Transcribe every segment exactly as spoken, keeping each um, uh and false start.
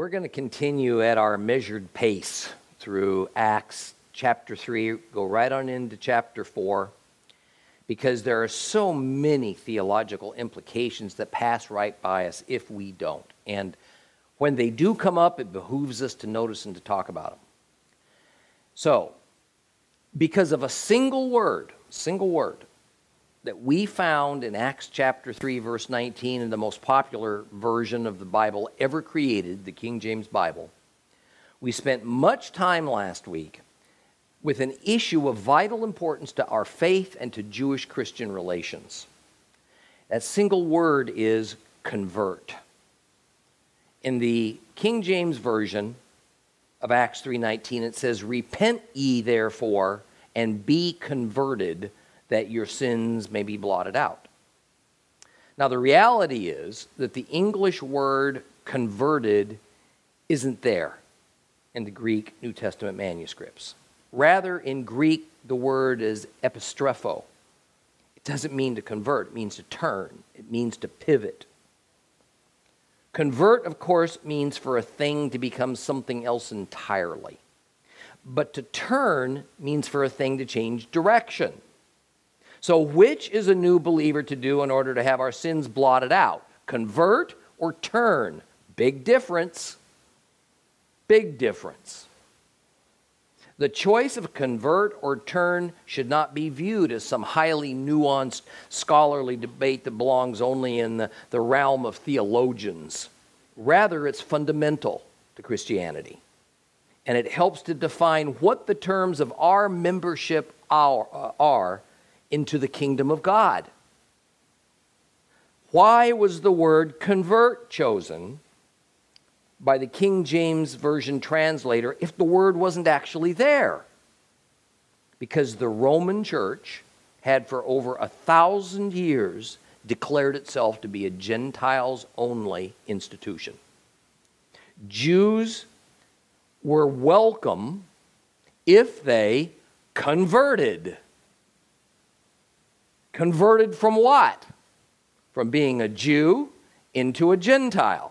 We're going to continue at our measured pace through Acts chapter three, go right on into chapter four, because there are so many theological implications that pass right by us if we don't. And when they do come up, it behooves us to notice and to talk about them. So, because of a single word, single word, that we found in Acts chapter three, verse nineteen, in the most popular version of the Bible ever created, the King James Bible, we spent much time last week with an issue of vital importance to our faith and to Jewish-Christian relations. That single word is convert. In the King James Version of Acts three nineteen, it says, "Repent ye therefore, and be converted, that your sins may be blotted out." Now, the reality is that the English word converted isn't there in the Greek New Testament manuscripts. Rather, in Greek, the word is epistrepho. It doesn't mean to convert. It means to turn. It means to pivot. Convert, of course, means for a thing to become something else entirely. But to turn means for a thing to change direction. So which is a new believer to do in order to have our sins blotted out? Convert or turn? Big difference. Big difference. The choice of convert or turn should not be viewed as some highly nuanced scholarly debate that belongs only in the, the realm of theologians. Rather, it's fundamental to Christianity. And it helps to define what the terms of our membership are, uh, are into the kingdom of God. Why was the word convert chosen by the King James Version translator if the word wasn't actually there? Because the Roman Church had for over a thousand years declared itself to be a Gentiles-only institution. Jews were welcome if they converted. Converted from what? From being a Jew into a Gentile.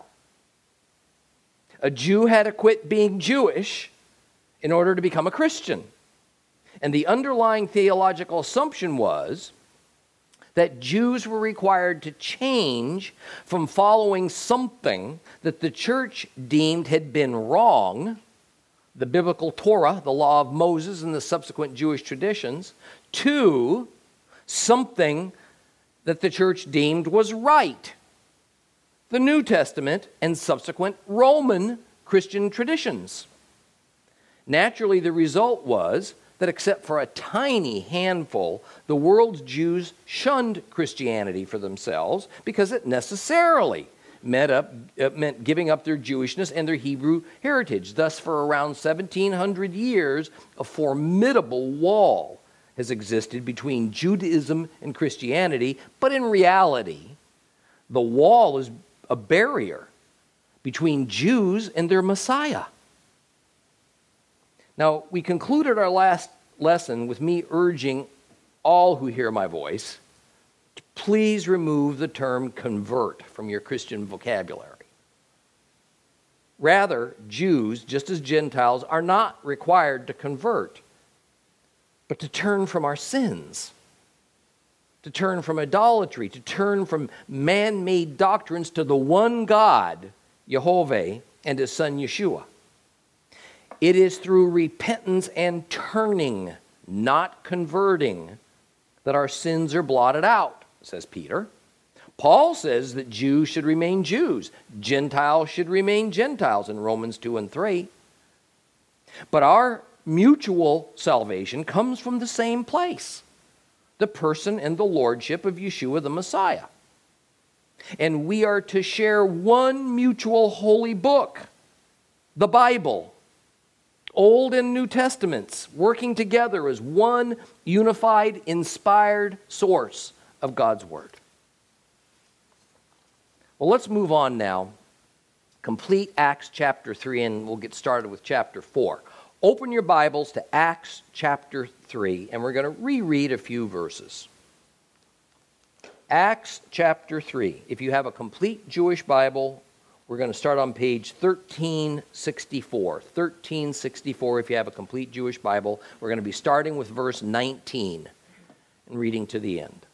A Jew had to quit being Jewish in order to become a Christian. And the underlying theological assumption was that Jews were required to change from following something that the church deemed had been wrong, the biblical Torah, the law of Moses, and the subsequent Jewish traditions, to something that the church deemed was right, the New Testament and subsequent Roman Christian traditions. Naturally, the result was that except for a tiny handful, the world's Jews shunned Christianity for themselves because it necessarily meant, up, it meant giving up their Jewishness and their Hebrew heritage. Thus, for around seventeen hundred years, a formidable wall has existed between Judaism and Christianity, but in reality, the wall is a barrier between Jews and their Messiah. Now, we concluded our last lesson with me urging all who hear my voice to please remove the term convert from your Christian vocabulary. Rather, Jews, just as Gentiles, are not required to convert, but to turn from our sins, to turn from idolatry, to turn from man-made doctrines to the one God, Jehovah, and his son Yeshua. It is through repentance and turning, not converting, that our sins are blotted out, says Peter. Paul says that Jews should remain Jews, Gentiles should remain Gentiles in Romans two and three. But our mutual salvation comes from the same place, the person and the lordship of Yeshua the Messiah. And we are to share one mutual holy book, the Bible, Old and New Testaments, working together as one unified, inspired source of God's Word. Well, let's move on now. Complete Acts chapter three, and we'll get started with chapter four. Open your Bibles to Acts chapter three, and we're going to reread a few verses. Acts chapter three. If you have a complete Jewish Bible We're going to start on page thirteen sixty-four. thirteen sixty-four, if you have a complete Jewish Bible. We're going to be starting with verse nineteen and reading to the end.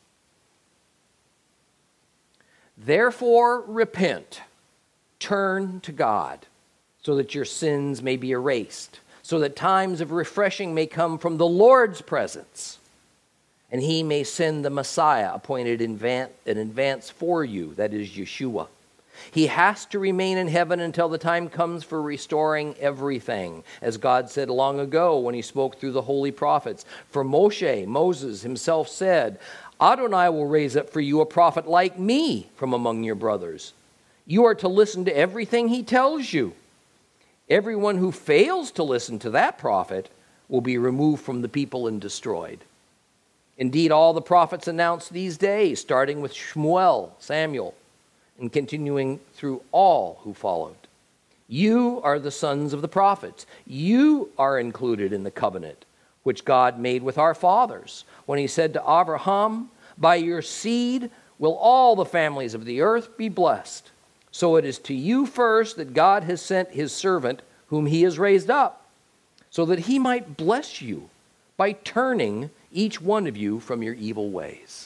Therefore, repent, turn to God, so that your sins may be erased, so that times of refreshing may come from the Lord's presence, and he may send the Messiah appointed in advance for you, that is Yeshua. He has to remain in heaven until the time comes for restoring everything, as God said long ago when he spoke through the holy prophets. For Moshe, Moses himself said, Adonai will raise up for you a prophet like me from among your brothers. You are to listen to everything he tells you. Everyone who fails to listen to that prophet will be removed from the people and destroyed. Indeed, all the prophets announced these days, starting with Shmuel, Samuel, and continuing through all who followed. You are the sons of the prophets. You are included in the covenant which God made with our fathers when he said to Abraham, by your seed will all the families of the earth be blessed. So it is to you first that God has sent his servant whom he has raised up, so that he might bless you by turning each one of you from your evil ways.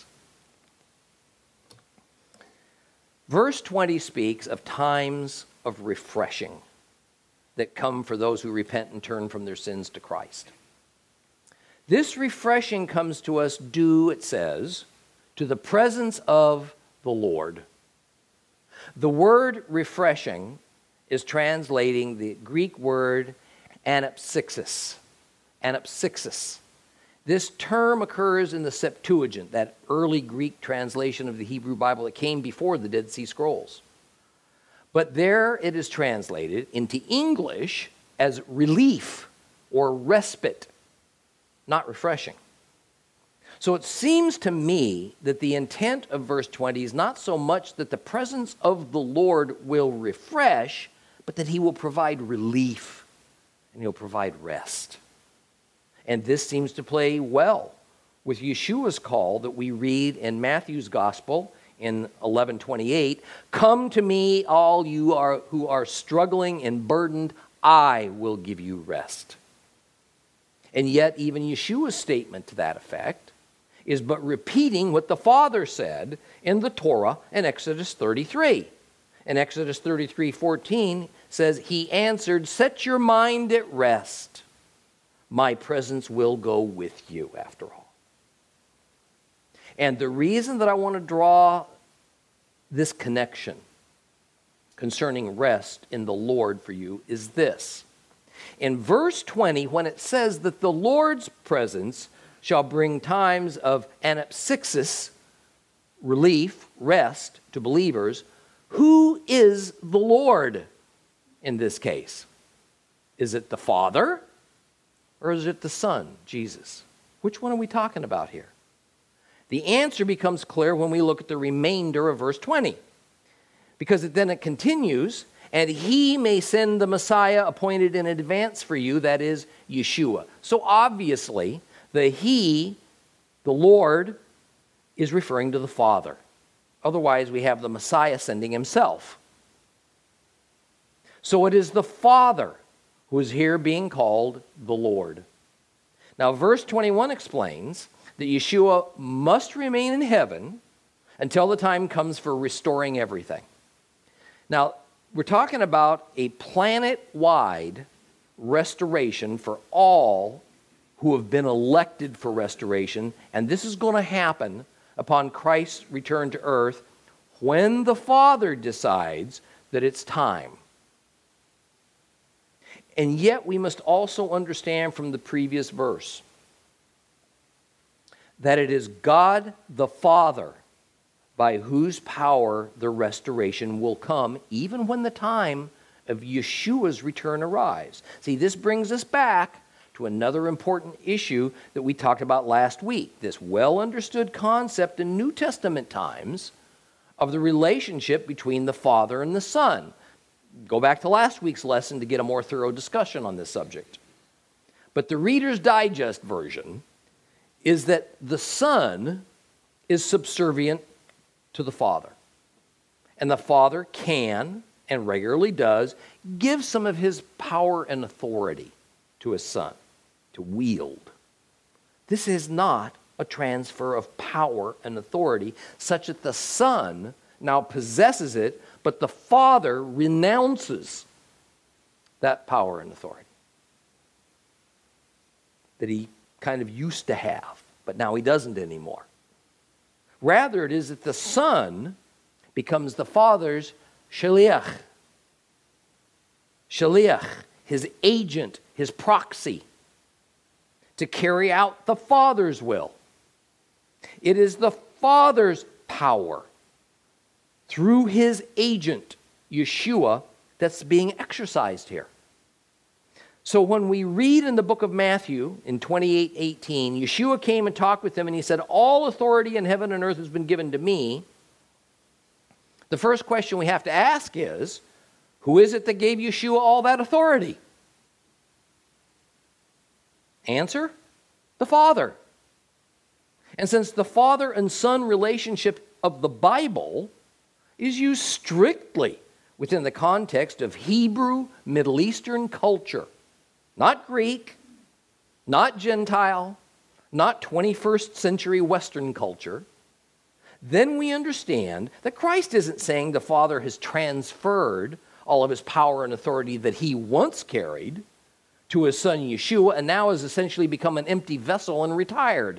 Verse twenty speaks of times of refreshing that come for those who repent and turn from their sins to Christ. This refreshing comes to us due, it says, to the presence of the Lord. The word refreshing is translating the Greek word anapsixis. Anapsixis. This term occurs in the Septuagint, that early Greek translation of the Hebrew Bible that came before the Dead Sea Scrolls. But there it is translated into English as relief or respite, not refreshing. So it seems to me that the intent of verse twenty is not so much that the presence of the Lord will refresh, but that he will provide relief and he'll provide rest. And this seems to play well with Yeshua's call that we read in Matthew's Gospel in eleven twenty-eight. Come to me, all you are who are struggling and burdened, I will give you rest. And yet even Yeshua's statement to that effect is but repeating what the Father said in the Torah in Exodus thirty-three. In Exodus thirty-three fourteen says, he answered, set your mind at rest. My presence will go with you after all. And the reason that I want to draw this connection concerning rest in the Lord for you is this. In verse twenty, when it says that the Lord's presence shall bring times of anapsixis, relief, rest to believers, who is the Lord in this case? Is it the Father? Or is it the Son, Jesus? Which one are we talking about here? The answer becomes clear when we look at the remainder of verse twenty. Because it, then it continues, and he may send the Messiah appointed in advance for you, that is Yeshua. So obviously, the he, the Lord, is referring to the Father. Otherwise, we have the Messiah sending himself. So it is the Father who is here being called the Lord. Now, verse twenty-one explains that Yeshua must remain in heaven until the time comes for restoring everything. Now, we're talking about a planet-wide restoration for all who have been elected for restoration, and this is going to happen upon Christ's return to earth when the Father decides that it's time. And yet we must also understand from the previous verse that it is God the Father by whose power the restoration will come, even when the time of Yeshua's return arrives. See, this brings us back to another important issue that we talked about last week, this well-understood concept in New Testament times of the relationship between the Father and the Son. Go back to last week's lesson to get a more thorough discussion on this subject. But the Reader's Digest version is that the Son is subservient to the Father. And the Father can and regularly does, give some of his power and authority to his son to wield. This is not a transfer of power and authority such that the son now possesses it, but the father renounces that power and authority that he kind of used to have, but now he doesn't anymore. Rather, it is that the son becomes the father's shaliach. Shaliach, his agent, his proxy, to carry out the Father's will. It is the Father's power through his agent, Yeshua, that's being exercised here. So when we read in the book of Matthew in twenty-eight eighteen, Yeshua came and talked with them and he said, all authority in heaven and earth has been given to me. The first question we have to ask is, who is it that gave Yeshua all that authority? Answer, the Father. And since the father and son relationship of the Bible is used strictly within the context of Hebrew Middle Eastern culture, not Greek, not Gentile, not twenty-first century Western culture, then we understand that Christ isn't saying the Father has transferred all of his power and authority that he once carried to his son Yeshua and now has essentially become an empty vessel and retired.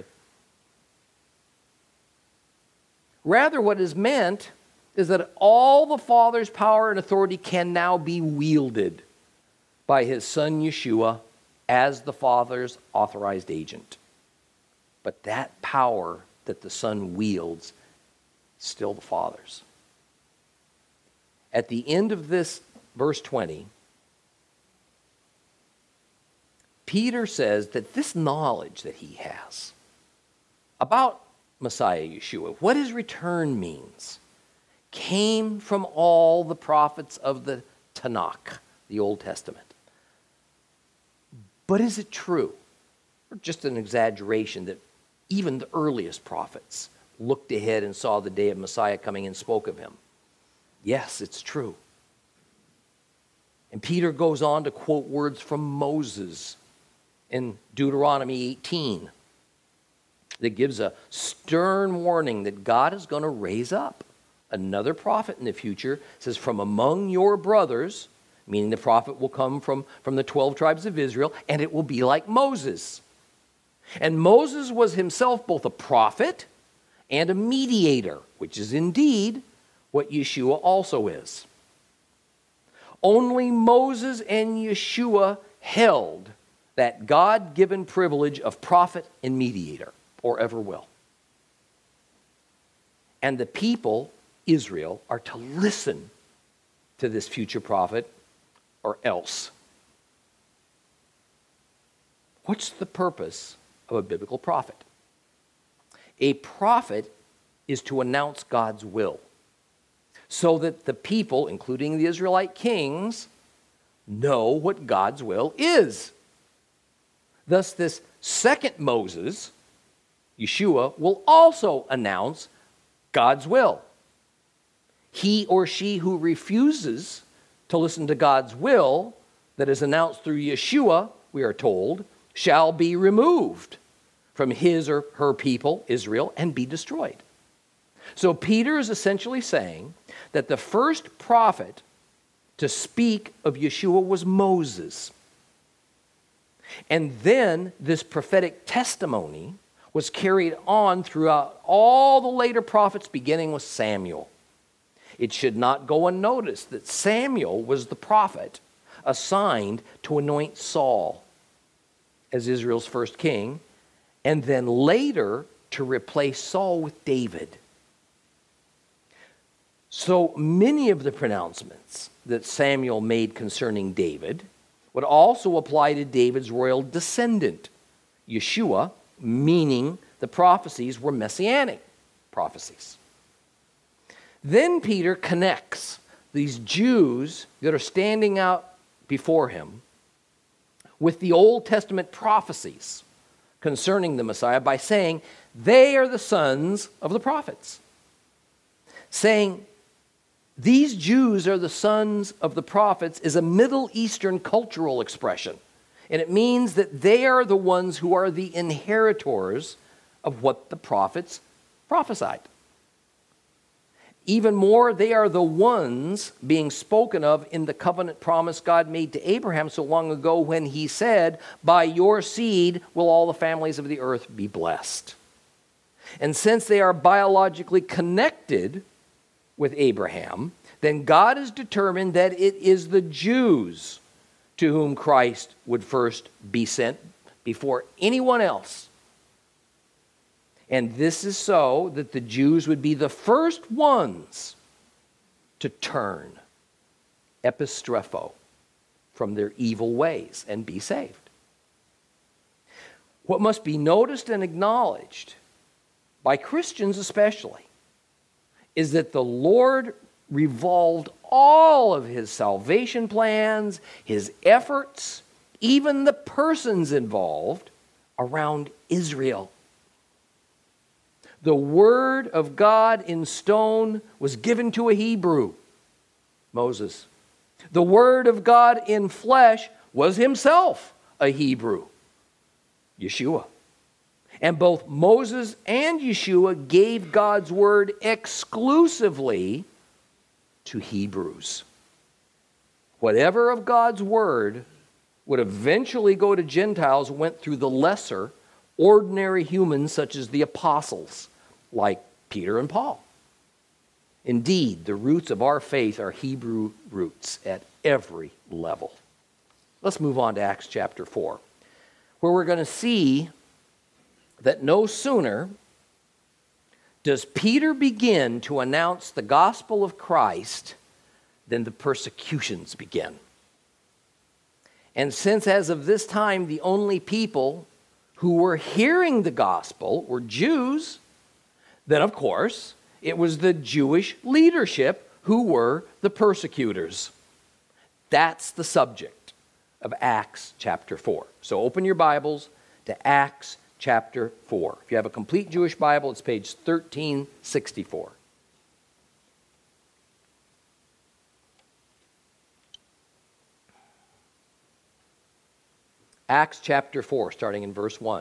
Rather, what is meant is that all the Father's power and authority can now be wielded by his son Yeshua as the Father's authorized agent. But that power that the Son wields is still the Father's. At the end of this verse twenty, Peter says that this knowledge that he has about Messiah Yeshua, what his return means, came from all the prophets of the Tanakh, the Old Testament. But is it true, or just an exaggeration, that even the earliest prophets looked ahead and saw the day of Messiah coming and spoke of him? Yes, it's true. And Peter goes on to quote words from Moses in Deuteronomy eighteen that gives a stern warning that God is going to raise up another prophet in the future. It says, from among your brothers, meaning the prophet will come from, from the twelve tribes of Israel, and it will be like Moses. And Moses was himself both a prophet and a mediator, which is indeed what Yeshua also is. Only Moses and Yeshua held that God-given privilege of prophet and mediator, or ever will. And the people, Israel, are to listen to this future prophet, or else. What's the purpose of a biblical prophet? A prophet is to announce God's will, so that the people, including the Israelite kings, know what God's will is. Thus, this second Moses, Yeshua, will also announce God's will. He or she who refuses to listen to God's will that is announced through Yeshua, we are told, shall be removed from his or her people, Israel, and be destroyed. So Peter is essentially saying that the first prophet to speak of Yeshua was Moses. And then this prophetic testimony was carried on throughout all the later prophets, beginning with Samuel. It should not go unnoticed that Samuel was the prophet assigned to anoint Saul as Israel's first king, and then later to replace Saul with David. So many of the pronouncements that Samuel made concerning David would also apply to David's royal descendant, Yeshua, meaning the prophecies were messianic prophecies. Then Peter connects these Jews that are standing out before him with the Old Testament prophecies concerning the Messiah by saying they are the sons of the prophets, saying These Jews are the sons of the prophets is a Middle Eastern cultural expression. And it means that they are the ones who are the inheritors of what the prophets prophesied. Even more, they are the ones being spoken of in the covenant promise God made to Abraham so long ago when he said, by your seed will all the families of the earth be blessed. And since they are biologically connected with Abraham, then God has determined that it is the Jews to whom Christ would first be sent before anyone else. And this is so that the Jews would be the first ones to turn, epistrepho, from their evil ways and be saved. What must be noticed and acknowledged, by Christians especially, is that the Lord revolved all of his salvation plans, his efforts, even the persons involved, around Israel. The word of God in stone was given to a Hebrew, Moses. The word of God in flesh was himself a Hebrew, Yeshua. And both Moses and Yeshua gave God's word exclusively to Hebrews. Whatever of God's word would eventually go to Gentiles went through the lesser, ordinary humans such as the apostles, like Peter and Paul. Indeed, the roots of our faith are Hebrew roots at every level. Let's move on to Acts chapter four, where we're going to see that no sooner does Peter begin to announce the gospel of Christ than the persecutions begin. And since as of this time the only people who were hearing the gospel were Jews, then of course it was the Jewish leadership who were the persecutors. That's the subject of Acts chapter four. So open your Bibles to Acts chapter four. If you have a complete Jewish Bible, it's page thirteen sixty-four. Acts chapter four, starting in verse one.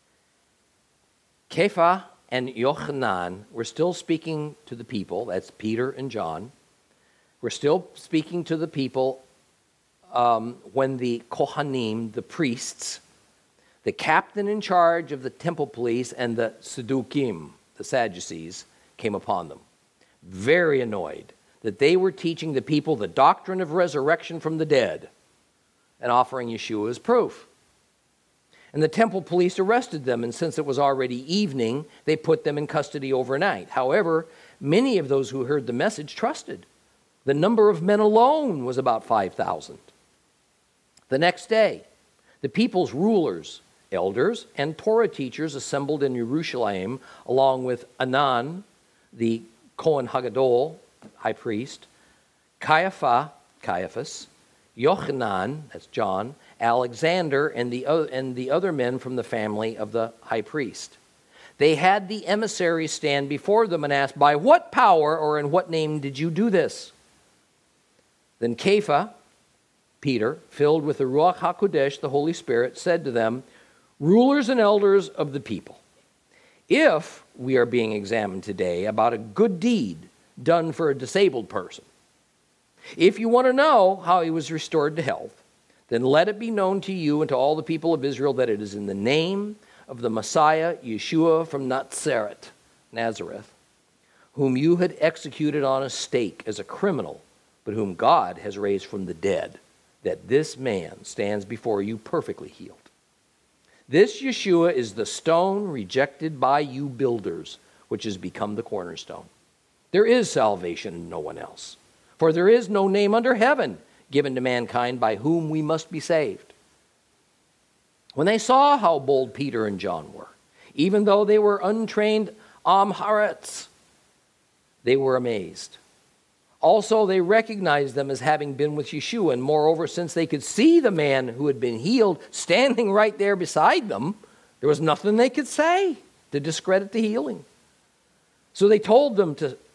Kepha and Yochanan were still speaking to the people. That's Peter and John. We're still speaking to the people um, when the Kohanim, the priests, the captain in charge of the temple police, and the Saddukim, the Sadducees, came upon them. Very annoyed that they were teaching the people the doctrine of resurrection from the dead and offering Yeshua as proof. And the temple police arrested them, and since it was already evening, they put them in custody overnight. However, many of those who heard the message trusted. The number of men alone was about five thousand. The next day, the people's rulers, elders, and Torah teachers assembled in Jerusalem, along with Anan, the Kohen Hagadol, high priest, Caiaphas, Caiaphas, Yochanan, that's John, Alexander, and the, other, and the other men from the family of the high priest. They had the emissaries stand before them and asked, by what power or in what name did you do this? Then Kepha, Peter, filled with the Ruach HaKodesh, the Holy Spirit, said to them, rulers and elders of the people, if we are being examined today about a good deed done for a disabled person, if you want to know how he was restored to health, then let it be known to you and to all the people of Israel that it is in the name of the Messiah, Yeshua from Nazareth, Nazareth, whom you had executed on a stake as a criminal, but whom God has raised from the dead, that this man stands before you perfectly healed. This Yeshua is the stone rejected by you builders, which has become the cornerstone. There is salvation in no one else. For there is no name under heaven given to mankind by whom we must be saved. When they saw how bold Peter and John were, even though they were untrained Amharites, they were amazed. Also, they recognized them as having been with Yeshua, and moreover, since they could see the man who had been healed standing right there beside them, there was nothing they could say to discredit the healing. So they told them to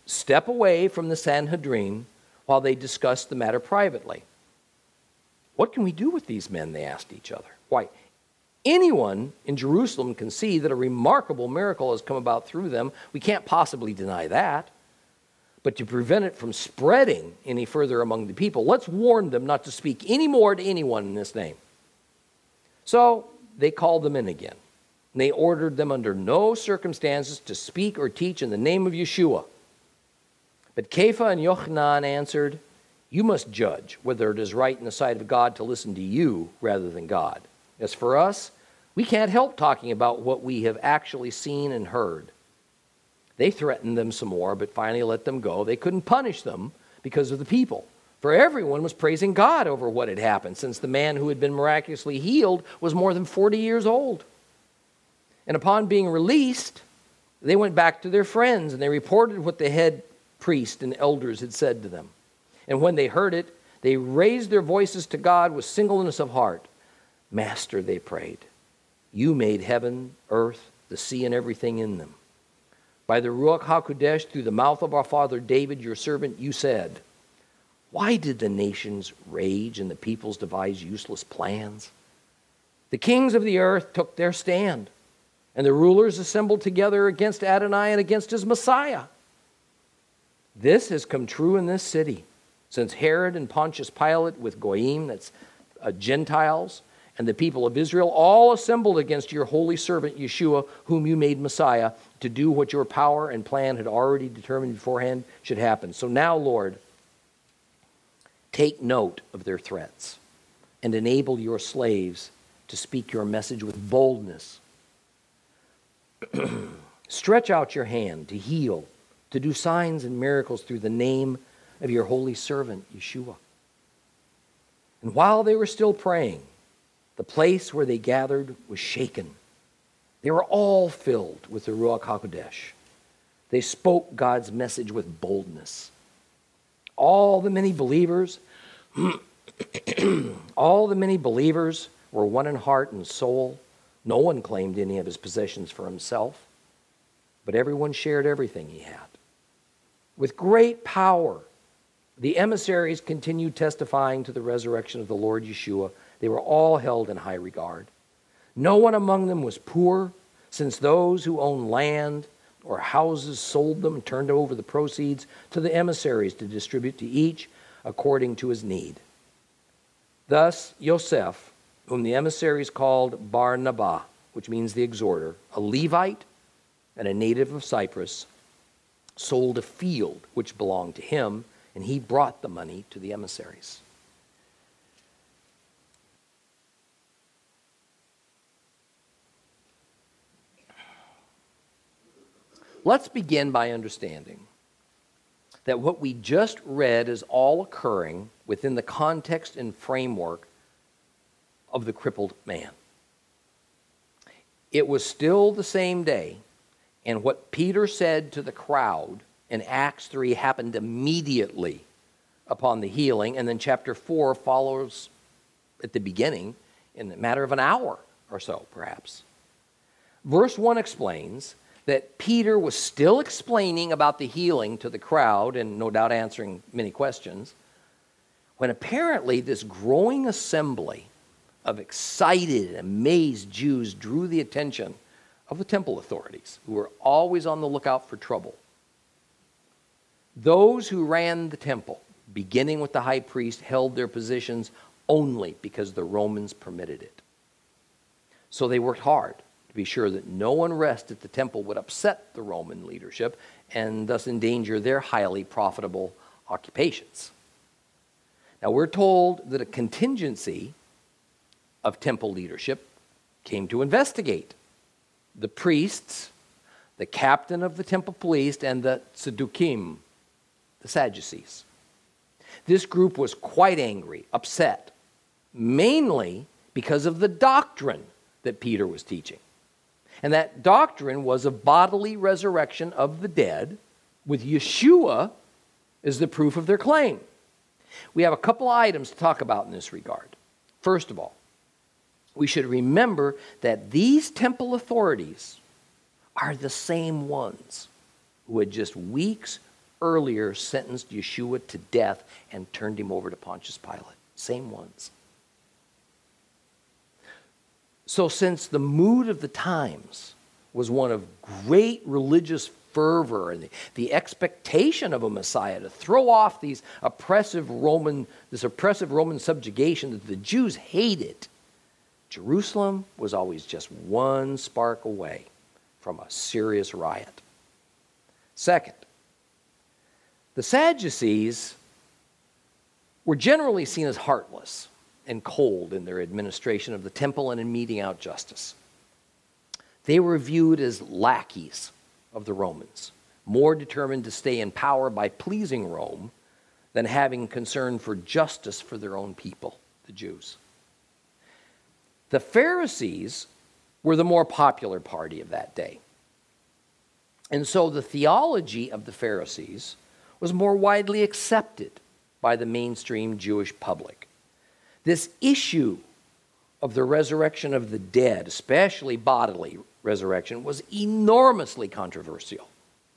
step away from the Sanhedrin while they discussed the matter privately. What can we do with these men, they asked each other. Why, anyone in Jerusalem can see that a remarkable miracle has come about through them. We can't possibly deny that. But to prevent it from spreading any further among the people, let's warn them not to speak any more to anyone in this name. So they called them in again. And they ordered them under no circumstances to speak or teach in the name of Yeshua. But Kepha and Yochanan answered, "You must judge whether it is right in the sight of God to listen to you rather than God. As for us, we can't help talking about what we have actually seen and heard." They threatened them some more, but finally let them go. They couldn't punish them because of the people, for everyone was praising God over what had happened, since the man who had been miraculously healed was more than forty years old. And upon being released, they went back to their friends, and they reported what the head priest and elders had said to them. And when they heard it, they raised their voices to God with singleness of heart. "Master," they prayed, "you made heaven, earth, the sea, and everything in them. By the Ruach HaKodesh, through the mouth of our father David, your servant, you said, 'Why did the nations rage and the peoples devise useless plans?' The kings of the earth took their stand, and the rulers assembled together against Adonai and against his Messiah. This has come true in this city, since Herod and Pontius Pilate with Goyim," that's uh, Gentiles, "and the people of Israel all assembled against your holy servant Yeshua, whom you made Messiah, to do what your power and plan had already determined beforehand should happen. So now, Lord, take note of their threats and enable your slaves to speak your message with boldness. Stretch out your hand to heal, to do signs and miracles through the name of your holy servant, Yeshua." And while they were still praying, the place where they gathered was shaken. They were all filled with the Ruach HaKodesh. They spoke God's message with boldness. All the many believers, all the many believers were one in heart and soul. No one claimed any of his possessions for himself, but everyone shared everything he had. With great power, the emissaries continued testifying to the resurrection of the Lord Yeshua. They were all held in high regard. No one among them was poor, since those who owned land or houses sold them and turned over the proceeds to the emissaries to distribute to each according to his need. Thus, Yosef, whom the emissaries called Bar-Nabah, which means the exhorter, a Levite and a native of Cyprus, sold a field which belonged to him, and he brought the money to the emissaries. Let's begin by understanding that what we just read is all occurring within the context and framework of the crippled man. It was still the same day, and what Peter said to the crowd in Acts three happened immediately upon the healing, and then chapter four follows at the beginning in a matter of an hour or so, perhaps. Verse one explains that Peter was still explaining about the healing to the crowd, and no doubt answering many questions, when apparently this growing assembly of excited and amazed Jews drew the attention of the temple authorities, who were always on the lookout for trouble. Those who ran the temple, beginning with the high priest, held their positions only because the Romans permitted it. So they worked hard to be sure that no unrest at the temple would upset the Roman leadership and thus endanger their highly profitable occupations. Now, we're told that a contingency of temple leadership came to investigate the priests, the captain of the temple police, and the Sadducees, the Sadducees. This group was quite angry, upset, mainly because of the doctrine that Peter was teaching. And that doctrine was of bodily resurrection of the dead, with Yeshua as the proof of their claim. We have a couple items to talk about in this regard. First of all, we should remember that these temple authorities are the same ones who had just weeks earlier sentenced Yeshua to death and turned him over to Pontius Pilate. Same ones. So since the mood of the times was one of great religious fervor and the, the expectation of a Messiah to throw off these oppressive Roman, this oppressive Roman subjugation that the Jews hated, Jerusalem was always just one spark away from a serious riot. Second, the Sadducees were generally seen as heartless and cold in their administration of the temple and in meting out justice. They were viewed as lackeys of the Romans, more determined to stay in power by pleasing Rome than having concern for justice for their own people, the Jews. The Pharisees were the more popular party of that day. And so the theology of the Pharisees was more widely accepted by the mainstream Jewish public. This issue of the resurrection of the dead, especially bodily resurrection, was enormously controversial.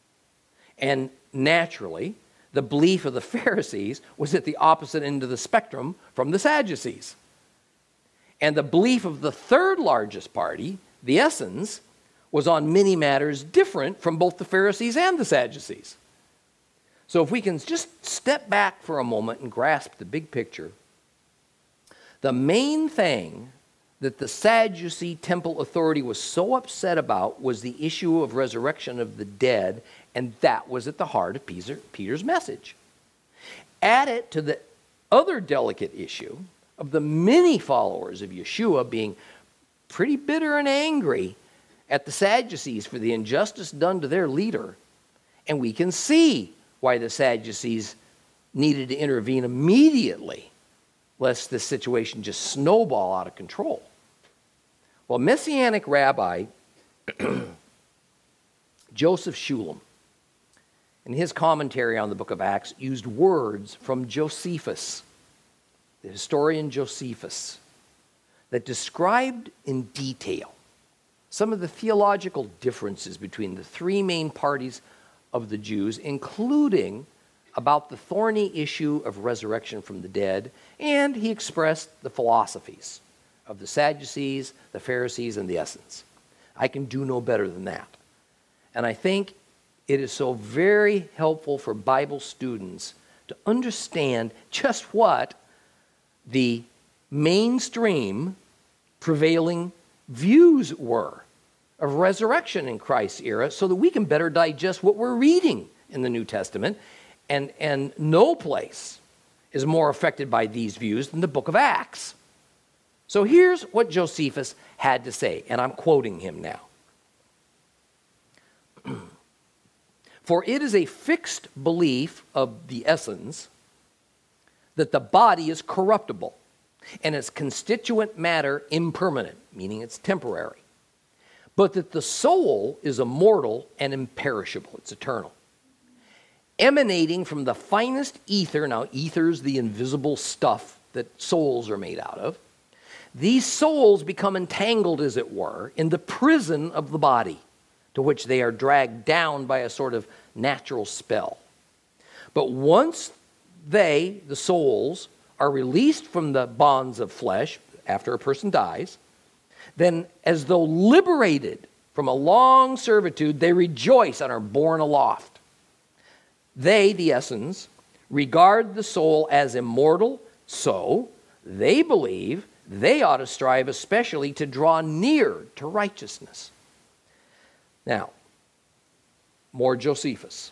And naturally, the belief of the Pharisees was at the opposite end of the spectrum from the Sadducees. And the belief of the third largest party, the Essenes, was on many matters different from both the Pharisees and the Sadducees. So if we can just step back for a moment and grasp the big picture, the main thing that the Sadducee temple authority was so upset about was the issue of resurrection of the dead, and that was at the heart of Peter, Peter's message. Add it to the other delicate issue of the many followers of Yeshua being pretty bitter and angry at the Sadducees for the injustice done to their leader, and we can see why the Sadducees needed to intervene immediately, lest this situation just snowball out of control. Well, Messianic rabbi Joseph Shulam, in his commentary on the book of Acts, used words from Josephus, the historian Josephus, that described in detail some of the theological differences between the three main parties of the Jews, including about the thorny issue of resurrection from the dead, and he expressed the philosophies of the Sadducees, the Pharisees, and the Essenes. I can do no better than that. And I think it is so very helpful for Bible students to understand just what the mainstream prevailing views were of resurrection in Christ's era, so that we can better digest what we're reading in the New Testament. And, and no place is more affected by these views than the book of Acts. So here's what Josephus had to say, and I'm quoting him now. For it is a fixed belief of the Essenes that the body is corruptible and its constituent matter impermanent, meaning it's temporary, but that the soul is immortal and imperishable, it's eternal, emanating from the finest ether. Now, ether's the invisible stuff that souls are made out of. These souls become entangled, as it were, in the prison of the body, to which they are dragged down by a sort of natural spell. But once they, the souls, are released from the bonds of flesh after a person dies, then as though liberated from a long servitude, they rejoice and are borne aloft. They, the Essenes, regard the soul as immortal, so they believe they ought to strive especially to draw near to righteousness. Now, more Josephus.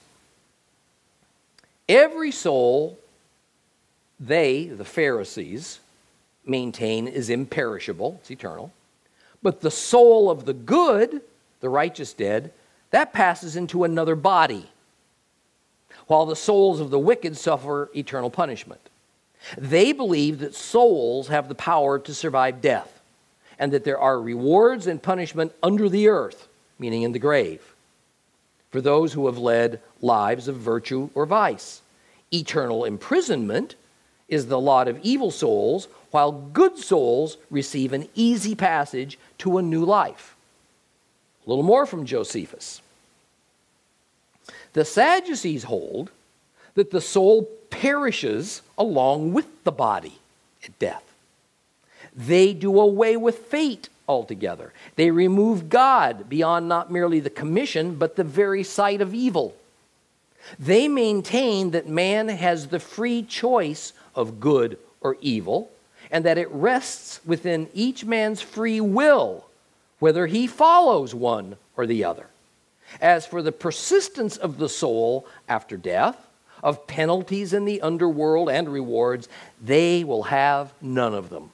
Every soul they, the Pharisees, maintain is imperishable, it's eternal, but the soul of the good, the righteous dead, that passes into another body, while the souls of the wicked suffer eternal punishment. They believe that souls have the power to survive death, and that there are rewards and punishment under the earth, meaning in the grave, for those who have led lives of virtue or vice. Eternal imprisonment is the lot of evil souls, while good souls receive an easy passage to a new life. A little more from Josephus. The Sadducees hold that the soul perishes along with the body at death. They do away with fate altogether. They remove God beyond not merely the commission, but the very sight of evil. They maintain that man has the free choice of good or evil, and that it rests within each man's free will whether he follows one or the other. As for the persistence of the soul after death, of penalties in the underworld and rewards, they will have none of them.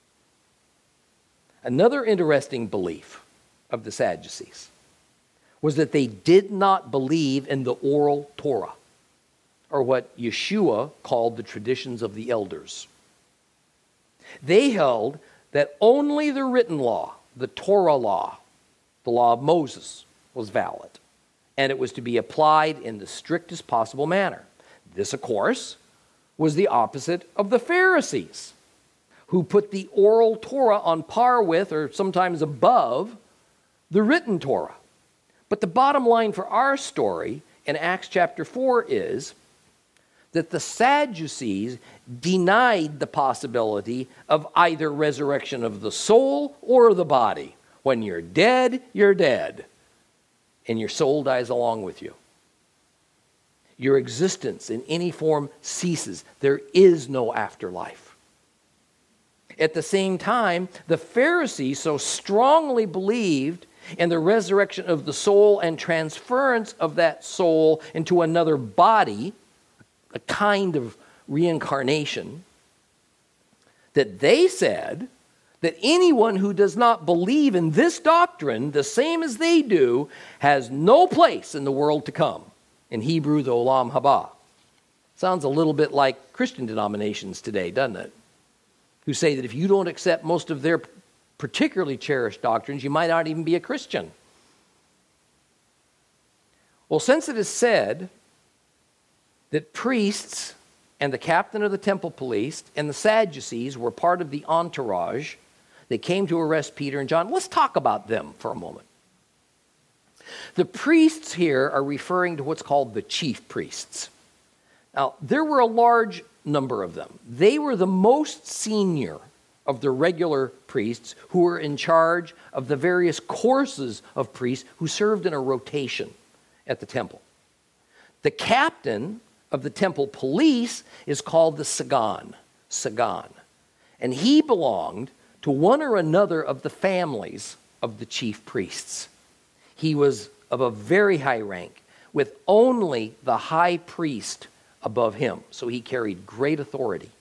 Another interesting belief of the Sadducees was that they did not believe in the oral Torah, or what Yeshua called the traditions of the elders. They held that only the written law, the Torah law, the law of Moses, was valid, and it was to be applied in the strictest possible manner. This, of course, was the opposite of the Pharisees, who put the oral Torah on par with, or sometimes above, the written Torah. But the bottom line for our story in Acts chapter four is that the Sadducees denied the possibility of either resurrection of the soul or the body. When you're dead, you're dead, and your soul dies along with you. Your existence in any form ceases. There is no afterlife. At the same time, the Pharisees so strongly believed in the resurrection of the soul and transference of that soul into another body, a kind of reincarnation, that they said that anyone who does not believe in this doctrine the same as they do has no place in the world to come. In Hebrew, the Olam Haba. Sounds a little bit like Christian denominations today, doesn't it? Who say that if you don't accept most of their particularly cherished doctrines, you might not even be a Christian. Well, since it is said that priests and the captain of the temple police and the Sadducees were part of the entourage that came to arrest Peter and John, let's talk about them for a moment. The priests here are referring to what's called the chief priests. Now, there were a large number of them. They were the most senior of the regular priests who were in charge of the various courses of priests who served in a rotation at the temple. The captain of the temple police is called the Sagan, Sagan, and he belonged to one or another of the families of the chief priests. He was of a very high rank, with only the high priest above him, so he carried great authority.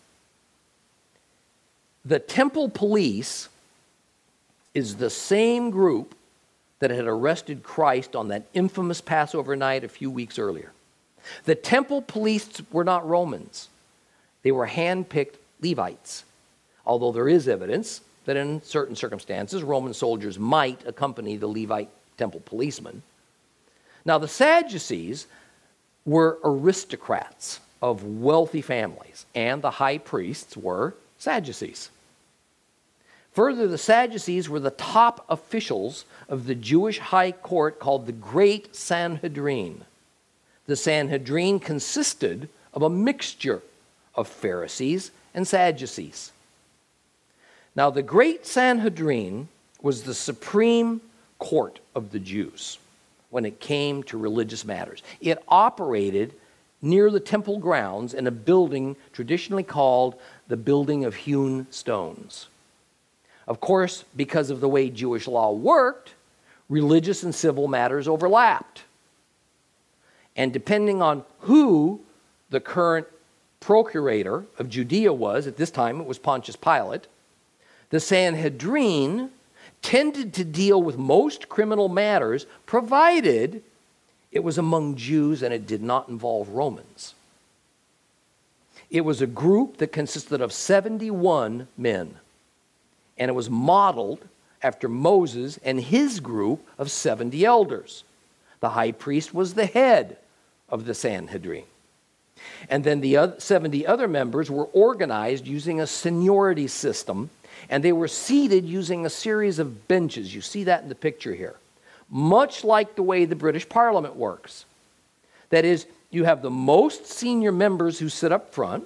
The temple police is the same group that had arrested Christ on that infamous Passover night a few weeks earlier. The temple police were not Romans. They were hand-picked Levites, although there is evidence that in certain circumstances, Roman soldiers might accompany the Levite temple policemen. Now, the Sadducees were aristocrats of wealthy families, and the high priests were Sadducees. Further, the Sadducees were the top officials of the Jewish high court called the Great Sanhedrin. The Sanhedrin consisted of a mixture of Pharisees and Sadducees. Now, the Great Sanhedrin was the supreme court of the Jews when it came to religious matters. It operated near the temple grounds in a building traditionally called the Building of Hewn Stones. Of course, because of the way Jewish law worked, religious and civil matters overlapped. And depending on who the current procurator of Judea was, at this time it was Pontius Pilate, the Sanhedrin tended to deal with most criminal matters, provided it was among Jews and it did not involve Romans. It was a group that consisted of seventy-one men, and it was modeled after Moses and his group of seventy elders. The high priest was the head of the Sanhedrin. And then the other seventy other members were organized using a seniority system, and they were seated using a series of benches. You see that in the picture here. Much like the way the British Parliament works. That is, you have the most senior members who sit up front.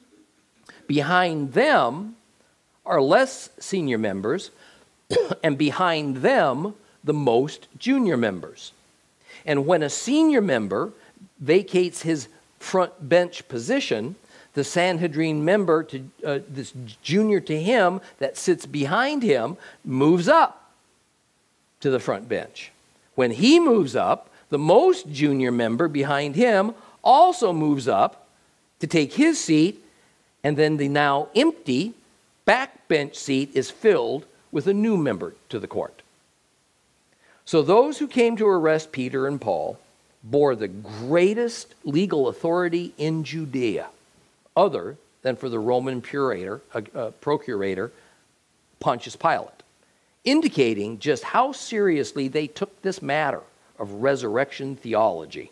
Behind them are less senior members, and behind them, the most junior members. And when a senior member vacates his front bench position, the Sanhedrin member, to uh, this junior to him that sits behind him, moves up to the front bench. When he moves up, the most junior member behind him also moves up to take his seat, and then the now empty backbench seat is filled with a new member to the court. So those who came to arrest Peter and Paul bore the greatest legal authority in Judea, other than for the Roman procurator, uh, uh, procurator Pontius Pilate, indicating just how seriously they took this matter of resurrection theology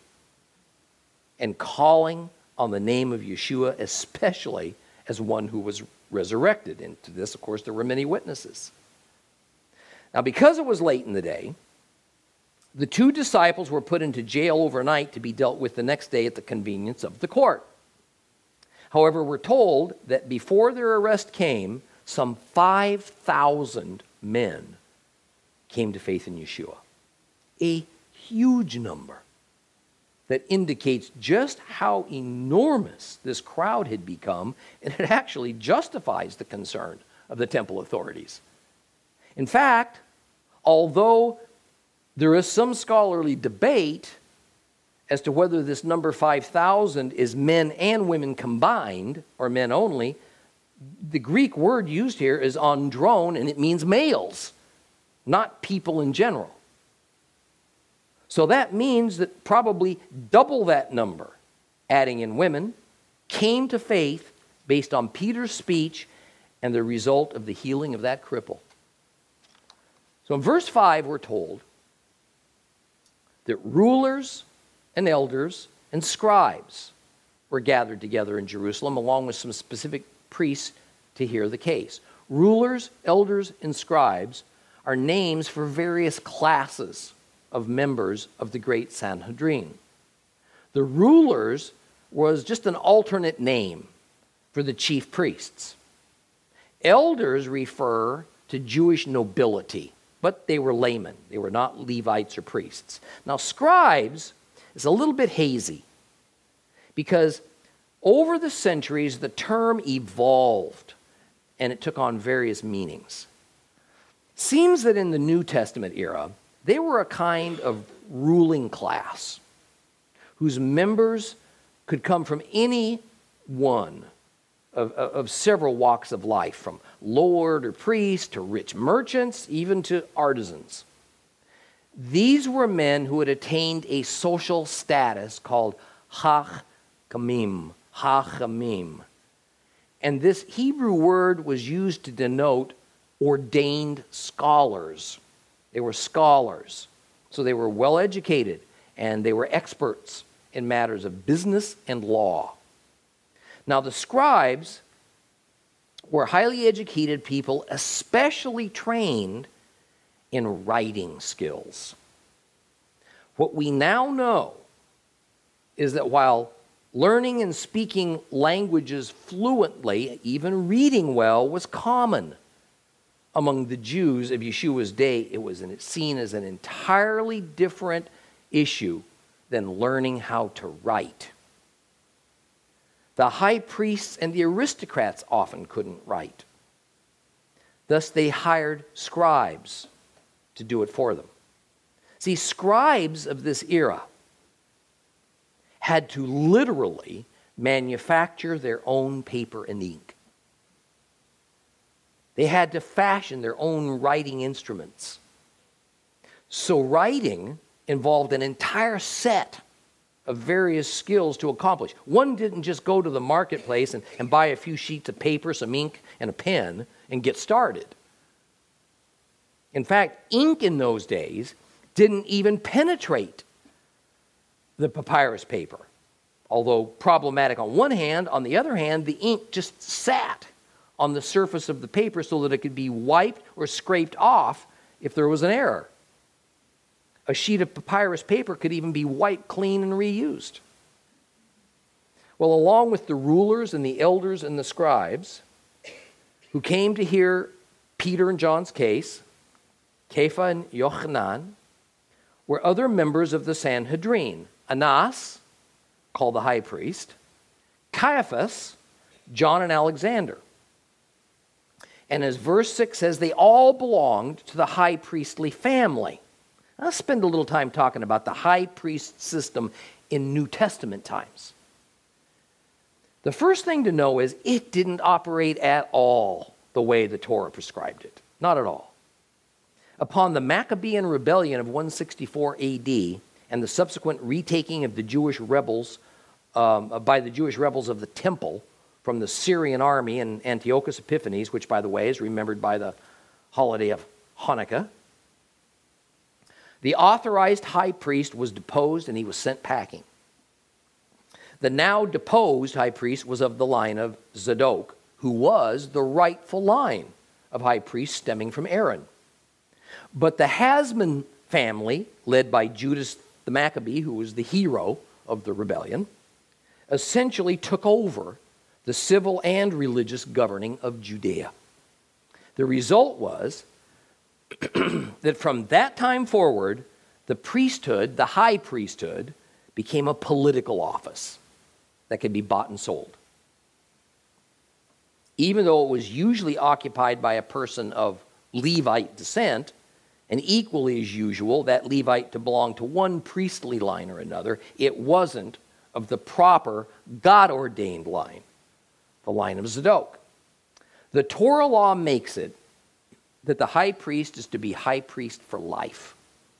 and calling on the name of Yeshua, especially as one who was resurrected. And to this, of course, there were many witnesses. Now, because it was late in the day, the two disciples were put into jail overnight to be dealt with the next day at the convenience of the court. However, we're told that before their arrest came, some five thousand men came to faith in Yeshua. A huge number that indicates just how enormous this crowd had become, and it actually justifies the concern of the temple authorities. In fact, although there is some scholarly debate as to whether this number five thousand is men and women combined, or men only, the Greek word used here is andron, and it means males, not people in general. So that means that probably double that number, adding in women, came to faith based on Peter's speech and the result of the healing of that cripple. So in verse five, we're told that rulers and elders and scribes were gathered together in Jerusalem, along with some specific priests to hear the case. Rulers, elders, and scribes are names for various classes of members of the great Sanhedrin. The rulers was just an alternate name for the chief priests. Elders refer to Jewish nobility, but they were laymen. They were not Levites or priests. Now, scribes is a little bit hazy because over the centuries, the term evolved and it took on various meanings. Seems that in the New Testament era, they were a kind of ruling class whose members could come from any one of, of, of several walks of life, from lord or priest to rich merchants, even to artisans. These were men who had attained a social status called hachamim, hachamim. And this Hebrew word was used to denote ordained scholars. They were scholars, so they were well educated, and they were experts in matters of business and law. Now, the scribes were highly educated people, especially trained in writing skills. What we now know is that while learning and speaking languages fluently, even reading well, was common among the Jews of Yeshua's day, it was seen as an entirely different issue than learning how to write. The high priests and the aristocrats often couldn't write. Thus, they hired scribes to do it for them. See, scribes of this era had to literally manufacture their own paper and ink. They had to fashion their own writing instruments. So writing involved an entire set of various skills to accomplish. One didn't just go to the marketplace and, and buy a few sheets of paper, some ink, and a pen and get started. In fact, ink in those days didn't even penetrate the papyrus paper. Although problematic on one hand, on the other hand, the ink just sat on the surface of the paper so that it could be wiped or scraped off if there was an error. A sheet of papyrus paper could even be wiped clean and reused. Well, along with the rulers and the elders and the scribes who came to hear Peter and John's case, Kepha and Yochanan, were other members of the Sanhedrin. Annas, called the high priest, Caiaphas, John and Alexander. And as verse six says, they all belonged to the high priestly family. I'll spend a little time talking about the high priest system in New Testament times. The first thing to know is it didn't operate at all the way the Torah prescribed it. Not at all. Upon the Maccabean rebellion of one sixty-four A D and the subsequent retaking of the Jewish rebels um, by the Jewish rebels of the temple from the Syrian army in Antiochus Epiphanes, which, by the way, is remembered by the holiday of Hanukkah, the authorized high priest was deposed and he was sent packing. The now deposed high priest was of the line of Zadok, who was the rightful line of high priest stemming from Aaron. But the Hasmon family, led by Judas the Maccabee, who was the hero of the rebellion, essentially took over the civil and religious governing of Judea. The result was that from that time forward, the priesthood, the high priesthood, became a political office that could be bought and sold. Even though it was usually occupied by a person of Levite descent, and equally as usual, that Levite to belong to one priestly line or another, it wasn't of the proper God-ordained line, the line of Zadok. The Torah law makes it that the high priest is to be high priest for life.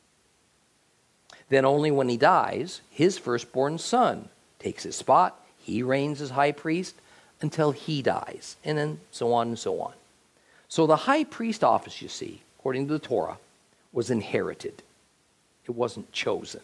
Then only when he dies, his firstborn son takes his spot, he reigns as high priest until he dies, and then so on and so on. So the high priest office, you see, according to the Torah, was inherited. It wasn't chosen.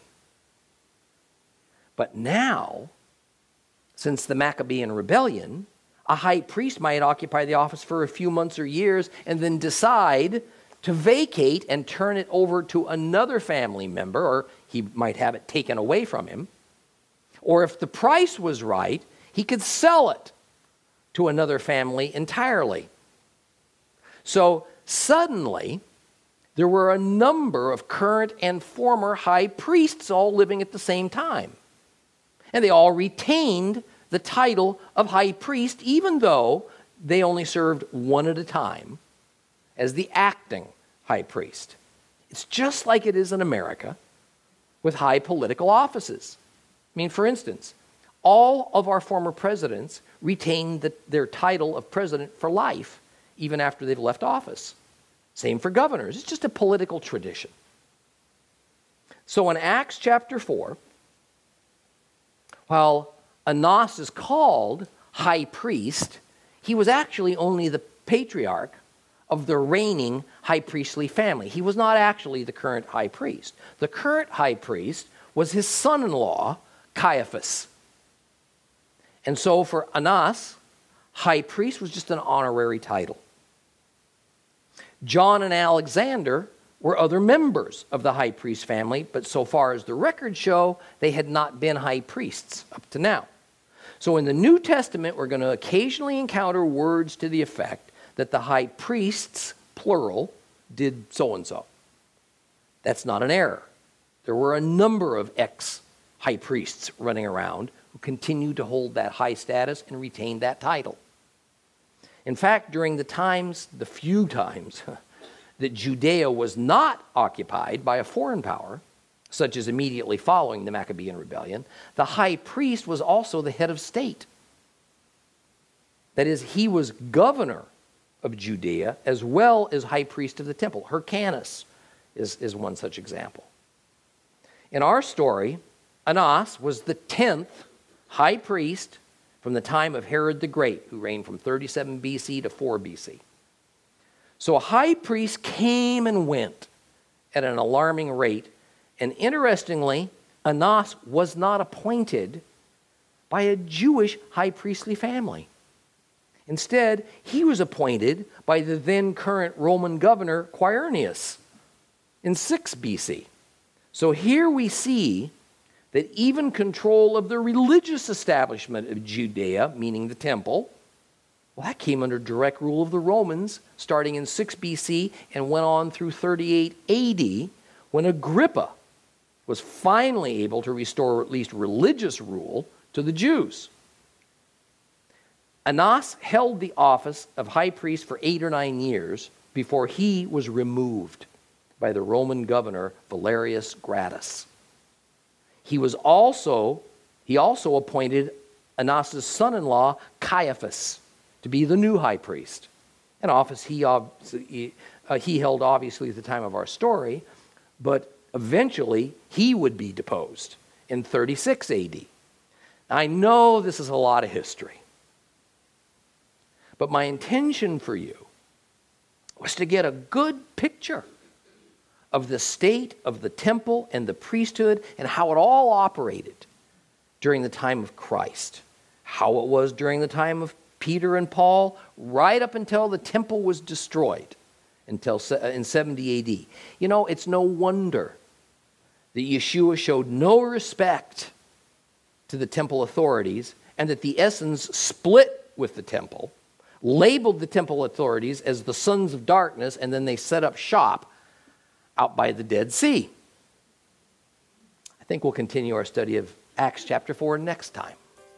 But now, since the Maccabean rebellion, a high priest might occupy the office for a few months or years and then decide to vacate and turn it over to another family member, or he might have it taken away from him. Or if the price was right, he could sell it to another family entirely. So suddenly, there were a number of current and former high priests all living at the same time. And they all retained the title of high priest, even though they only served one at a time as the acting high priest. It's just like it is in America with high political offices. I mean, for instance, all of our former presidents retain the, their title of president for life, even after they've left office. Same for governors. It's just a political tradition. So in Acts chapter four, while Annas is called high priest, he was actually only the patriarch of the reigning high priestly family. He was not actually the current high priest. The current high priest was his son-in-law, Caiaphas. And so for Annas, high priest was just an honorary title. John and Alexander were other members of the high priest family, but so far as the records show, they had not been high priests up to now. So in the New Testament, we're going to occasionally encounter words to the effect that the high priests, plural, did so-and-so. That's not an error. There were a number of ex-high priests running around who continued to hold that high status and retain that title. In fact, during the times, the few times, that Judea was not occupied by a foreign power, such as immediately following the Maccabean rebellion, the high priest was also the head of state. That is, he was governor of Judea as well as high priest of the temple. Hyrcanus is, is one such example. In our story, Annas was the tenth high priest from the time of Herod the Great, who reigned from thirty-seven B C to four B C. So a high priest came and went at an alarming rate. And interestingly, Annas was not appointed by a Jewish high priestly family. Instead, he was appointed by the then current Roman governor Quirinius in six B C. So here we see that even control of the religious establishment of Judea, meaning the temple, well, that came under direct rule of the Romans starting in six B C and went on through thirty-eight A D when Agrippa was finally able to restore at least religious rule to the Jews. Annas held the office of high priest for eight or nine years before he was removed by the Roman governor Valerius Gratus. He was also, he also appointed Annas' son-in-law Caiaphas to be the new high priest, an office he, uh, he held obviously at the time of our story, but eventually he would be deposed in thirty-six A D. Now, I know this is a lot of history, but my intention for you was to get a good picture of the state of the temple and the priesthood and how it all operated during the time of Christ, how it was during the time of Peter and Paul, right up until the temple was destroyed until in seventy A D. You know, it's no wonder that Yeshua showed no respect to the temple authorities and that the Essenes split with the temple, labeled the temple authorities as the sons of darkness, and then they set up shop out by the Dead Sea. I think we'll continue our study of Acts chapter four next time.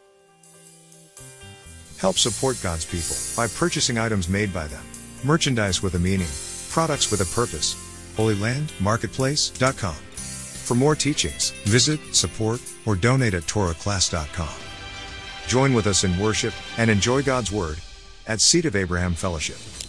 Help support God's people by purchasing items made by them. Merchandise with a meaning, products with a purpose. Holy Land Marketplace dot com. For more teachings, visit, support, or donate at Torah class dot com. Join with us in worship and enjoy God's Word at Seed of Abraham Fellowship.